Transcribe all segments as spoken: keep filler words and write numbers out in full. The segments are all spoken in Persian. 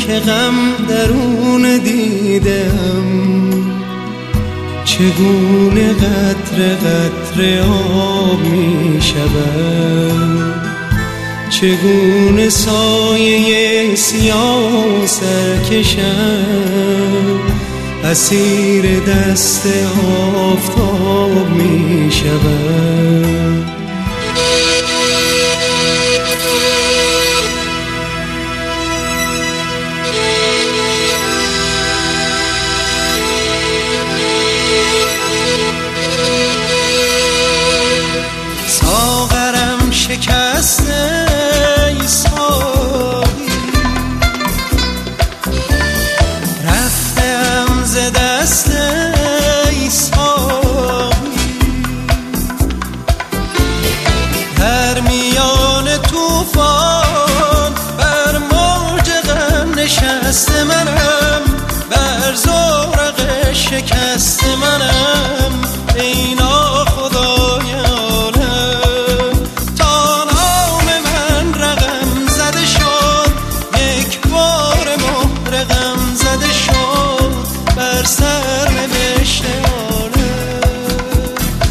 که غم درون دیدم، چگونه قطره قطره آب می شود، چگونه سایه سیاه سرکشم اسیر دست آفتاب می شود. ساغرم شکسته ای ساقی، رفتم ز دست ای ساقی، در میان طوفان بر موج غم نشسته منم، بر زورق شکست منم ای ناخدای عالم. تا نام من رقم زده شد، یک بار مهر غم زده شد بر سر نوشت عالم.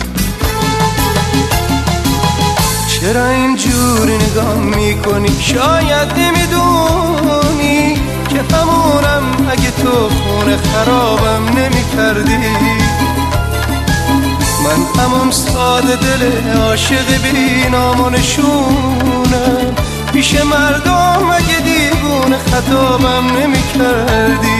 چرا اینجوری نگاه میکنی؟ شاید نمیدونی که همونم اگه تو خونه خرابم نمیکردی. من همون ساده دل عاشق بی نام و نشونم، پیش مردم اگه دیوونه خطابم نمیکردی.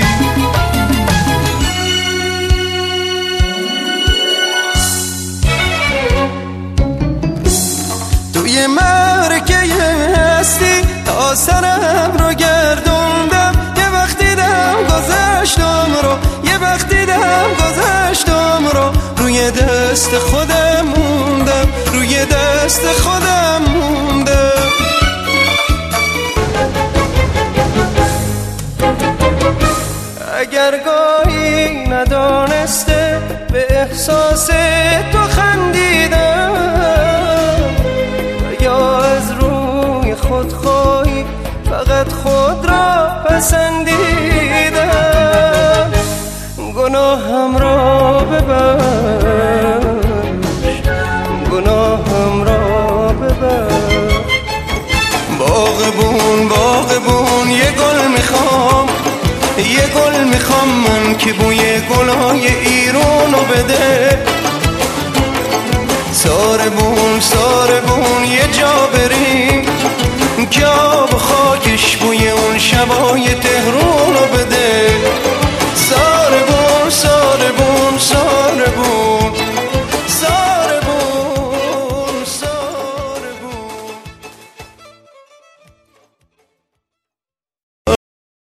توی مرکه هستی تا سرم رو گردوندم، یه وقت دیدم گذشتم رو، یه وقت دیدم گذشتم رو، روی دست خودم موندم، روی دست خودم موندم. اگر گاهی ندانسته به احساس تو خندیدم، یا از روی خودخواهی فقط خود را پسندیدم، گناهم را ببخش، گناهم را ببخش. باغبون باغبون یه گل میخوام، یه گل میخوام من که بوی گلای ایرانو بده. ساربون ساربون یه جا بری